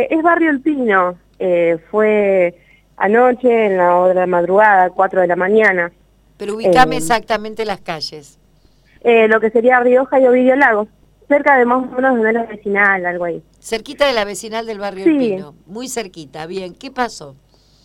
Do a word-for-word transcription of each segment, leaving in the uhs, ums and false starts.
Eh, es Barrio El Pino, eh, fue anoche en la hora de la madrugada, cuatro de la mañana. Pero ubicame Eh, exactamente las calles. eh, lo que sería Rioja y Ovidio Lagos, cerca de más o menos de la vecinal, algo ahí. Cerquita de la vecinal del barrio El Sí, Pino, muy cerquita. Bien, ¿qué pasó?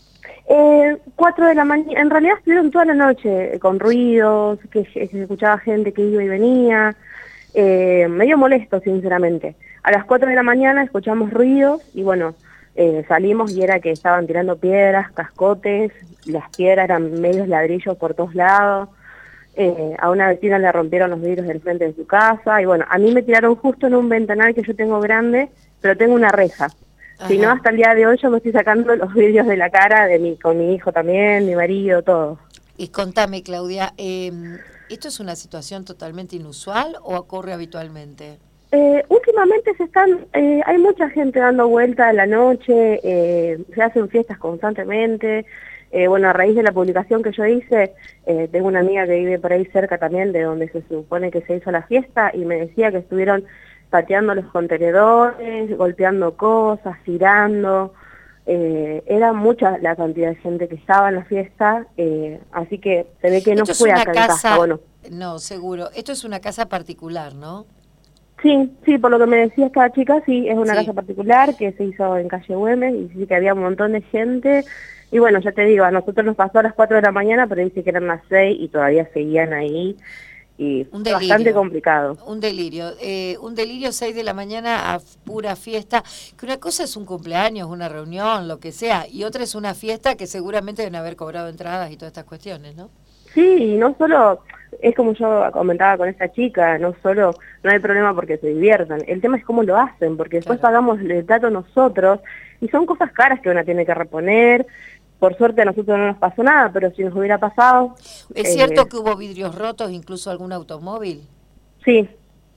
eh, cuatro de la mañana, en realidad estuvieron toda la noche eh, con ruidos, que, que se escuchaba gente que iba y venía, eh, medio molesto sinceramente. A las cuatro de la mañana escuchamos ruidos y bueno, eh, salimos y era que estaban tirando piedras, cascotes, las piedras eran medios ladrillos por todos lados. Eh, a una vecina le rompieron los vidrios del frente de su casa y bueno, a mí me tiraron justo en un ventanal que yo tengo grande, pero tengo una reja. Si no, Ajá. hasta el día de hoy yo me estoy sacando los vidrios de la cara de mi, con mi hijo también, mi marido, todo. Y contame, Claudia, eh, ¿esto es una situación totalmente inusual o ocurre habitualmente? Eh, últimamente se están, eh, hay mucha gente dando vuelta a la noche, eh, se hacen fiestas constantemente. Eh, bueno, a raíz de la publicación que yo hice, eh, tengo una amiga que vive por ahí cerca también de donde se supone que se hizo la fiesta y me decía que estuvieron pateando los contenedores, golpeando cosas, tirando. Eh, era mucha la cantidad de gente que estaba en la fiesta, eh, así que se ve que no Esto es fue una acá en casa, casa, bueno. no, seguro, esto es una casa particular, ¿no? Sí, sí, por lo que me decía esta chica, sí, es una casa Sí. particular que se hizo en calle Güemes y sí que había un montón de gente. Y bueno, ya te digo, a nosotros nos pasó a las cuatro de la mañana, pero dice que eran las seis y todavía seguían ahí y Un fue bastante delirio, complicado. un delirio, eh, un delirio seis de la mañana a pura fiesta, que una cosa es un cumpleaños, una reunión, lo que sea, y otra es una fiesta que seguramente deben haber cobrado entradas y todas estas cuestiones, ¿no? Sí, y no solo, es como yo comentaba con esta chica, no solo, no hay problema porque se diviertan, el tema es cómo lo hacen, porque después Claro. pagamos el dato nosotros, y son cosas caras que uno tiene que reponer. Por suerte a nosotros no nos pasó nada, pero si nos hubiera pasado, ¿Es eh, cierto que hubo vidrios rotos, incluso algún automóvil? sí,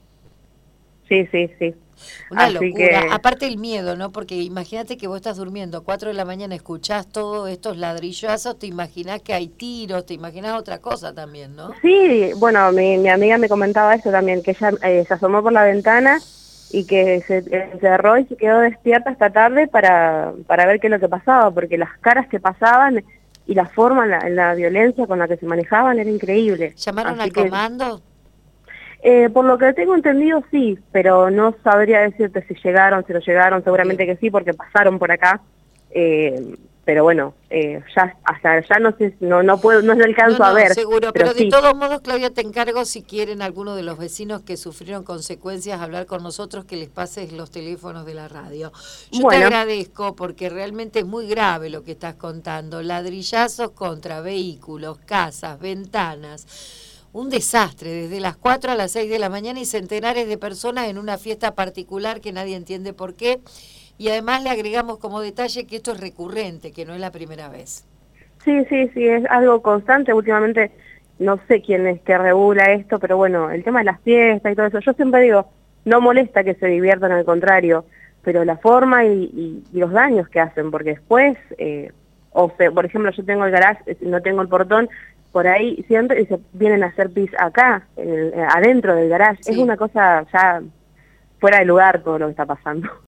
sí, sí, sí. Una Así locura. que, Aparte el miedo, ¿no? Porque imagínate que vos estás durmiendo, cuatro de la mañana escuchás todos estos ladrillazos, te imaginás que hay tiros, te imaginás otra cosa también, ¿no? sí, bueno, mi, mi amiga me comentaba eso también, que ella eh, se asomó por la ventana y que se encerró y se quedó despierta esta tarde para, para ver qué es lo que pasaba, porque las caras que pasaban y la forma, la, la violencia con la que se manejaban era increíble. ¿Llamaron Así al que, comando? eh, por lo que tengo entendido, sí, pero no sabría decirte si llegaron, si no llegaron, seguramente Bien. que sí, porque pasaron por acá. Eh, pero bueno, eh, ya hasta ya no sé, no no puedo, no No, alcanzo a no, ver, seguro, pero pero de sí. todos modos, Claudia, te encargo si quieren alguno de los vecinos que sufrieron consecuencias hablar con nosotros, que les pases los teléfonos de la radio. Yo te Bueno, agradezco porque realmente es muy grave lo que estás contando. Ladrillazos contra vehículos, casas, ventanas. Un desastre, desde las cuatro a las seis de la mañana y centenares de personas en una fiesta particular que nadie entiende por qué. Y además le agregamos como detalle que esto es recurrente, que no es la primera vez. sí, sí, sí, es algo constante. Últimamente no sé quién es que regula esto, pero bueno, el tema de las fiestas y todo eso, yo siempre digo, no molesta que se diviertan, al contrario, pero la forma y, y- y los daños que hacen, porque después, eh, o se, por ejemplo, yo tengo el garage, eh, no tengo el portón, por ahí siempre y se vienen a hacer pis acá, en el- eh, adentro del garage. Es Sí. una cosa ya fuera de lugar todo lo que está pasando.